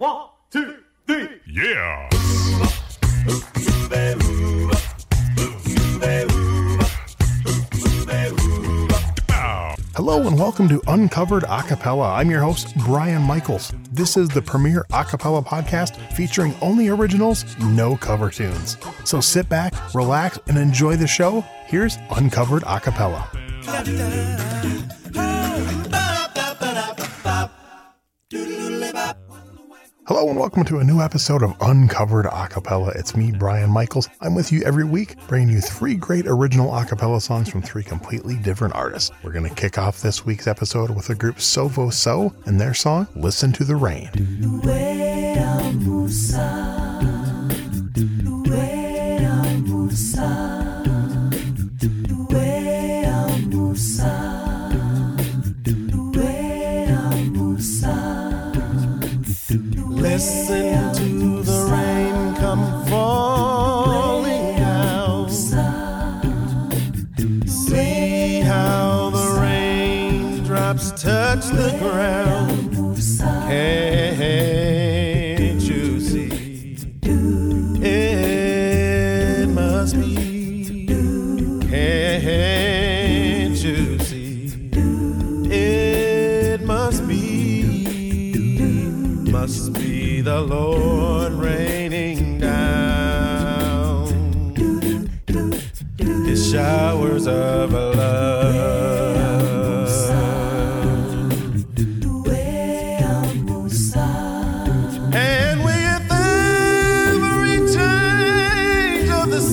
1, 2, 3. Yeah! Hello and welcome to Uncovered Acapella. I'm your host, Brian Michaels. This is the premier acapella podcast featuring only originals, no cover tunes. So sit back, relax, and enjoy the show. Here's Uncovered Acapella. Hello and welcome to a new episode of Uncovered Acapella. It's me, Brian Michaels. I'm with you every week, bringing you 3 great original acapella songs from 3 completely different artists. We're going to kick off this week's episode with the group Sovo So and their song, Listen to the Rain. Listen to the rain come falling down. See how the raindrops touch the ground. Can't you see? It must be. Can't you see? It must be the Lord raining down His showers of love. And with every change of the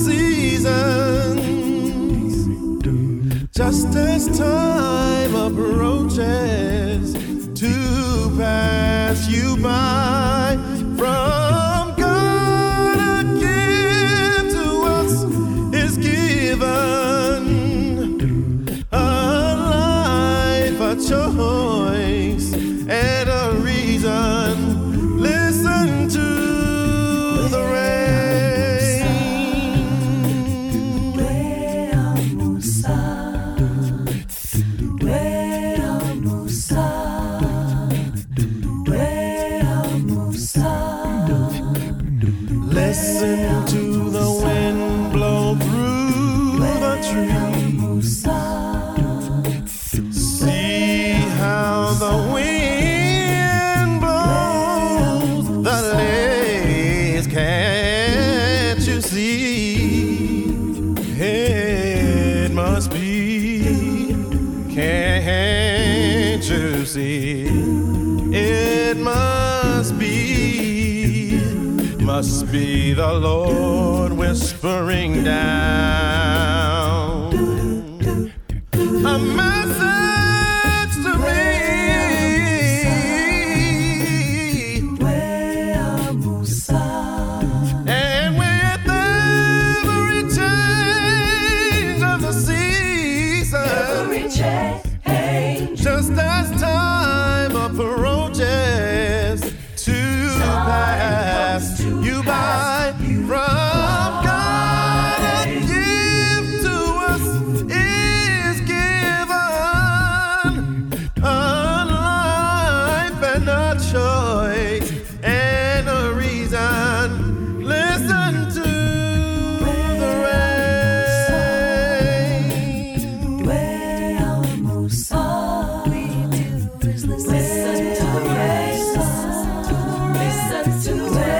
seasons, just as time approaches to pass you by, from God a gift to us is given, a life, a choice, and a reason. Listen to the rain. Listen to the wind blow through the trees. See how the wind blows the leaves. Can't you see? It must be. Can't you see? It must be the Lord whispering down a message to me. And with every change of the season, just as time approaches to pass you by, from God a gift to us is given, a life and a choice and a reason. Listen to the rain. All we do is listen to the rain. Listen to the rain.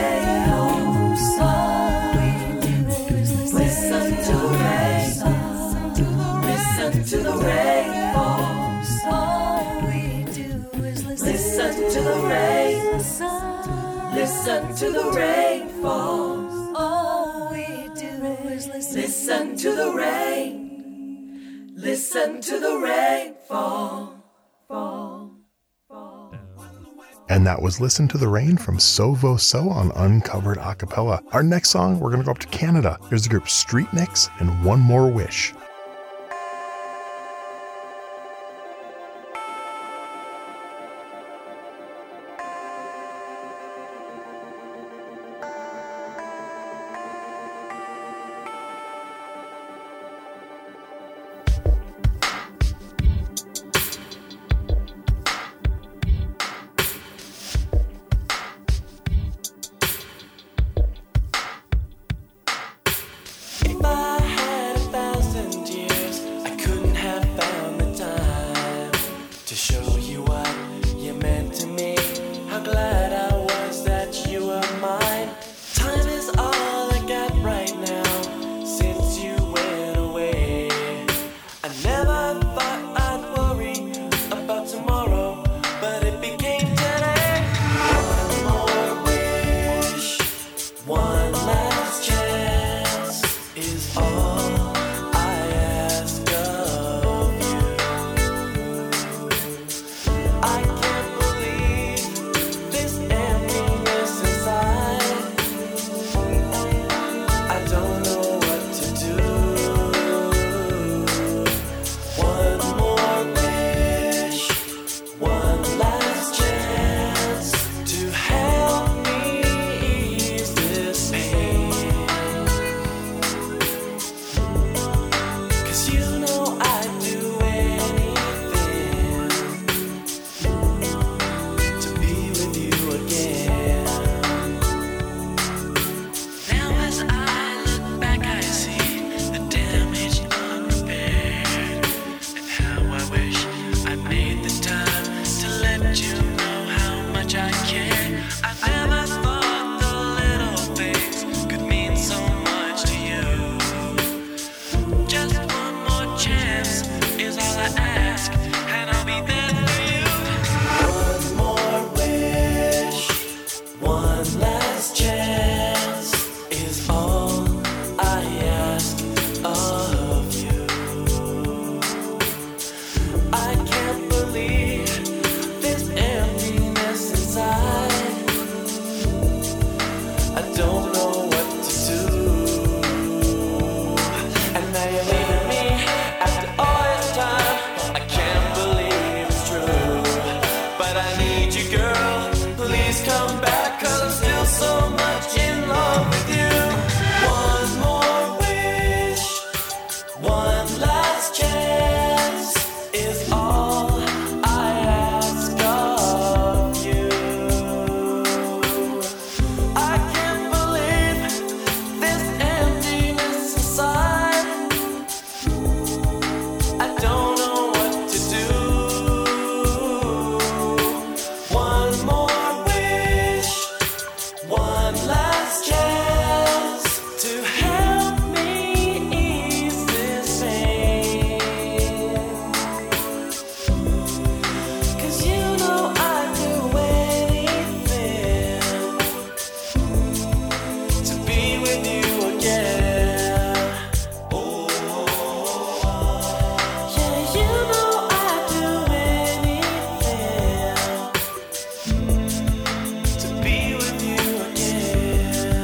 To the rain falls. All we do is listen to the rain. Listen to the rain falls. All we do is listen to the rain. Listen to the rain fall. And that was Listen to the Rain from Sovo So on Uncovered Acapella. Our next song, we're going to go up to Canada. Here's the group Streetniks and One More Wish. come back, 'cause I'm still so much in love with you. One more wish, one last chance is all I ask of you. I can't believe this emptiness inside. I don't know what to do. One more wish, one last chance to help me ease this pain. 'Cause you know I'd do anything to be with you again. Yeah, you know I'd do anything to be with you again.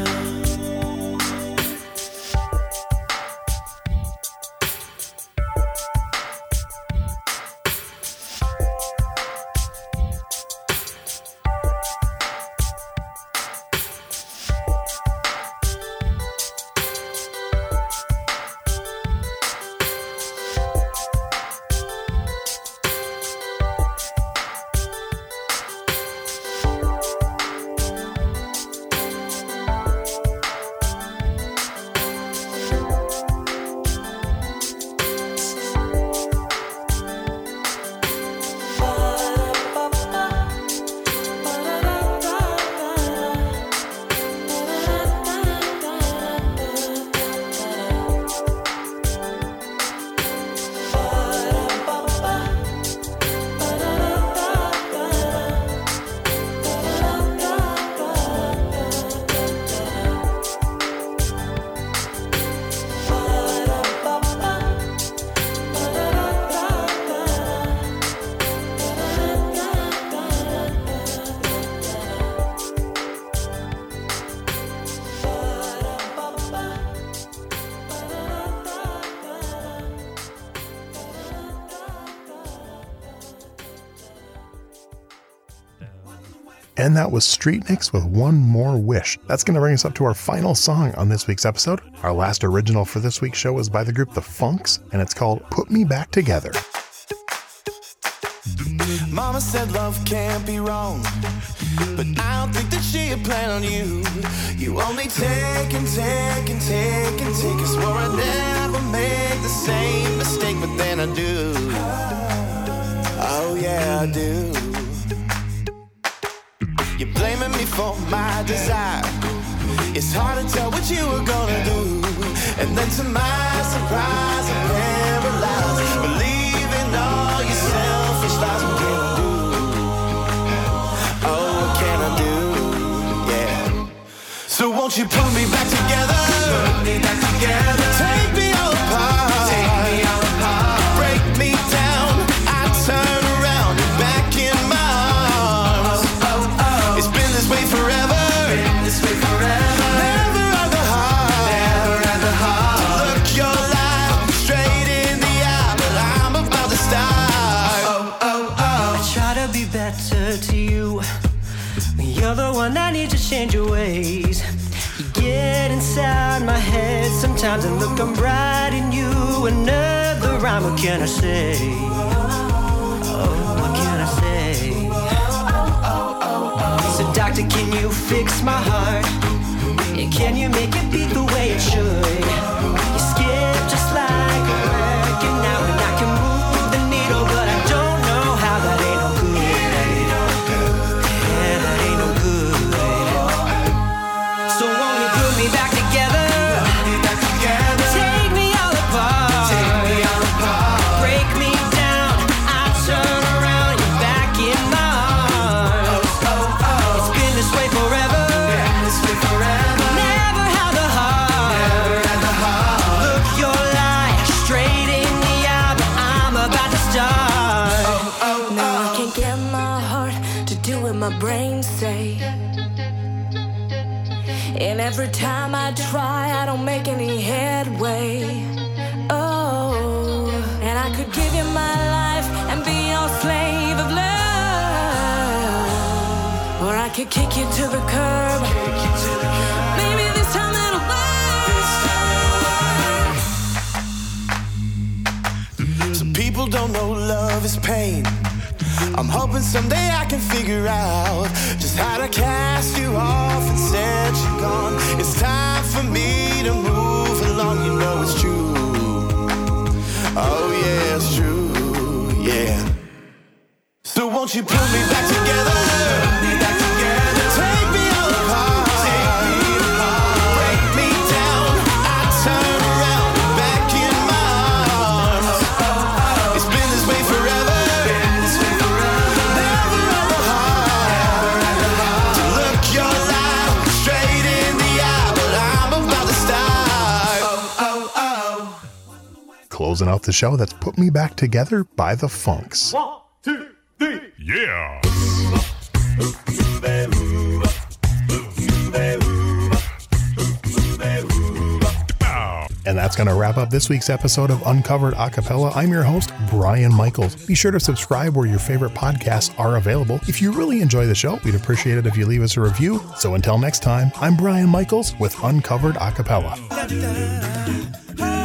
And that was Streetniks with One More Wish. That's going to bring us up to our final song on this week's episode. Our last original for this week's show is by the group The Funks, and it's called Put Me Back Together. Mama said love can't be wrong, but I don't think that she had planned on you. You only take and take and take and take. I swore I'd never make the same mistake, but then I do. Oh yeah, I do. You're blaming me for my desire. It's hard to tell what you were gonna do. And then to my surprise, I'm paralyzed, believing all your selfish lies. What can I do? Oh, what can I do? Yeah. So won't you put me back together? Put me back together. Take me all apart. Take me all apart. Break me down. I turn around. You're back in my arms. It's been this way forever. Been this way forever. Never had the heart. Never had the heart. To look your life straight in the eye, but I'm about to start. I try to be better to you. You're the one that needs to change your ways. You get inside my head sometimes and look, I'm right in you. Another rhyme, what can I say? Oh, what can I say? So doctor, can you fix my heart? Yeah, can you make it beat the way it should? You skip just like a record now, and I can move the needle, but I don't know how. That ain't no good. Yeah, that ain't no good. So won't you put me back together? Take me all apart. Break me down. I turn around. You're back in my arms. It's been this way forever. Never had the heart. Look your light straight in the eye, but I'm about to start. Now I can't get my heart to do what my brain say. And every time I try, I don't make any headway. Oh, and I could give you my life and be your slave of love, or I I could kick you to the curb. Maybe this time it'll work. Some people don't know love is pain. I'm hoping someday I can figure out just how to cast you off and set you gone. It's time for me to move along. You know it's true. Oh yeah, it's true. Yeah. So won't you pull me back together? Take me all apart. Break me down. I turn around, back in my arms. It's been this way forever. Never ever hard to look your life straight in the eye. But I'm about to start. Closing out the show, that's Put Me Back Together by The Funks. 1, 2, 3, yeah! And that's going to wrap up this week's episode of Uncovered Acapella. I'm your host, Brian Michaels. Be sure to subscribe where your favorite podcasts are available. If you really enjoy the show, we'd appreciate it if you leave us a review. So until next time, I'm Brian Michaels with Uncovered Acapella.